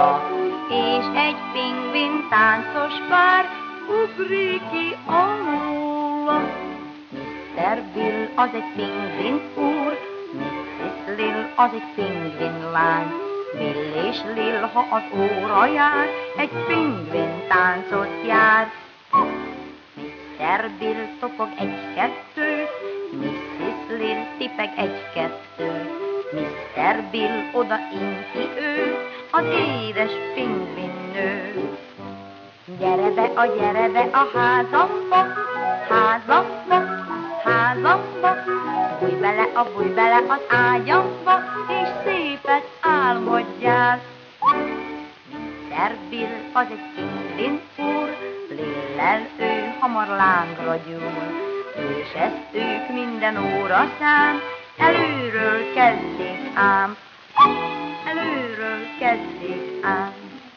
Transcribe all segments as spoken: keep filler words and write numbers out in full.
óra, és egy pingvin táncos pár ugrik ki alól. miszter Bill az egy pingvin úr, misszisz Lil az egy pingvin lány. Bill és Lil, ha az óra jár, egy pingvin táncot jár. miszter Bill topog egy-kettő, misszisz Lil tipeg egy-kettő. miszter Bill odainti ő, az édes pingvinnő. Gyere be, a gyere be a házamba, házamba, házamba. Bújj bele, a bújj bele az ágyamba, és szépet álmodjál. miszter Bill az egy pingvin úr, Lillel ő hamar lángra gyúl. És ezt ők minden óra szám, előről kezdik ám, előről kezdik ám.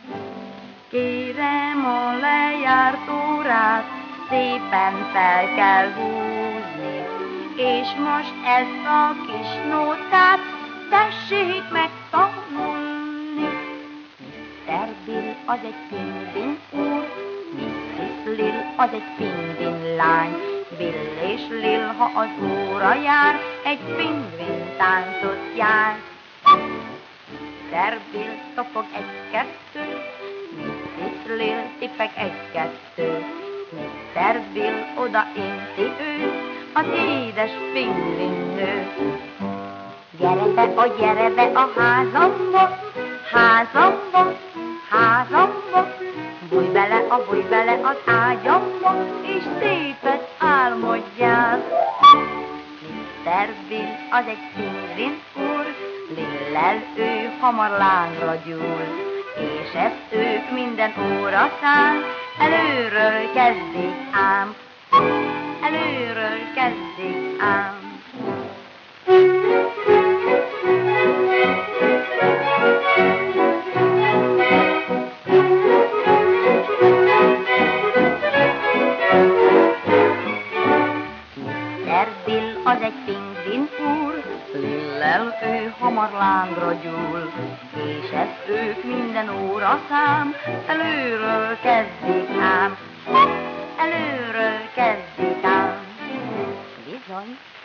Kérem a lejárt órát, szépen fel kell húzni, és most ezt a kis nótát tessék megtanulni. miszter Bill az egy pingvin úr, misszisz Lil az egy pingvin lány. Bill és Lil, ha az óra jár, egy pingvin táncot jár. miszter Bill topog egy-kettő, misszisz Lil tipeg egy-kettő. miszter Bill odainti ő, az édes pingvinnő. Gyere be, a gyere be a házamba, házamba, házamba. Bújj bele, a bújj bele az ágyamba, és szépet álmodjál. miszter Bill az egy pingvin úr, Lillel ő hamar lángra gyúl. És ezt ők minden óra szám, előről kezdik ám, előről kezdik ám. miszter Bill az egy pingvin úr, Lillel ő hamar lángra gyúl. És ezt ők minden óra szám, előről kezdik ám, előről kezdik ám. Bizony.